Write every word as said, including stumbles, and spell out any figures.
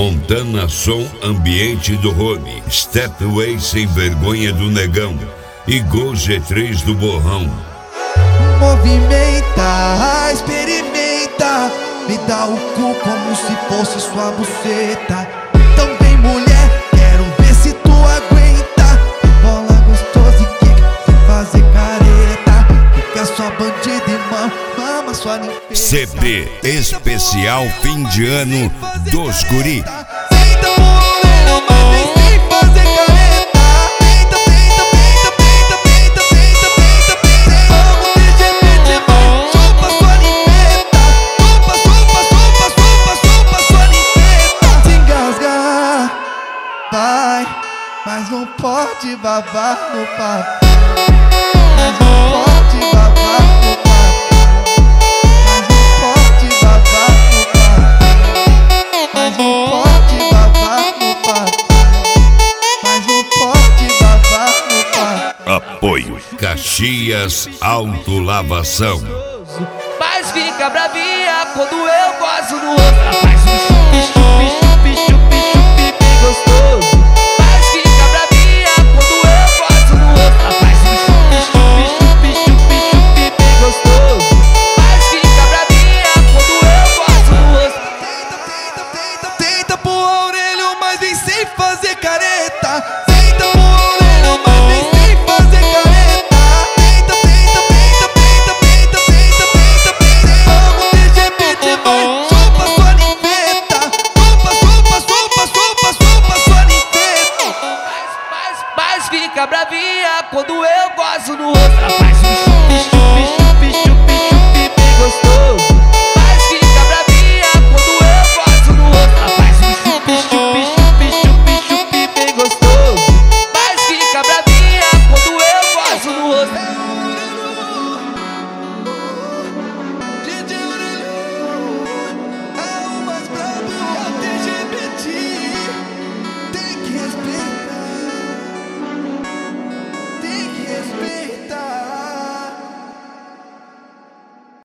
Montana Som Ambiente do Rony, Stepway Sem Vergonha do Negão e Gol G três do Borrão. Movimenta, experimenta, me dá o cu como se fosse sua buceta. Então vem mulher, quero ver se tu aguenta. Bola gostosa e quica, sem fazer careta. Fica só bandida e mama, mama sua limpeza. C P Especial Fim de Ano dos Guri. Senta pro orelha, mas vem sem fazer careta. Peita, peita, peita, peita, peita, peita, peita, peita. Vamos T G P, vai, chupa sua limpeta. Chupa, chupa, chupa, chupa, chupa sua limpeta. Se engasgar, vai, mas não pode babar no papo. Mas não pode babar no papo. Mas não pode babar no papo. Mas não pode babar no papo. Mas não pode babar no papo. Apoio Caxias Autolavação. Mas fica bravinha quando eu gosto do outro. Ela faz um chupi, chupi, chupi, chupi, chupi bem gostoso. Mas fica bravinha quando eu gosto do outro. Ela faz um chupi, chupi, chupi, chupi, chupi bem gostoso. Mas fica bravinha quando eu gosto do outro. Tenta, tenta, tenta, tenta pro orelho, mas vem sem fazer careta.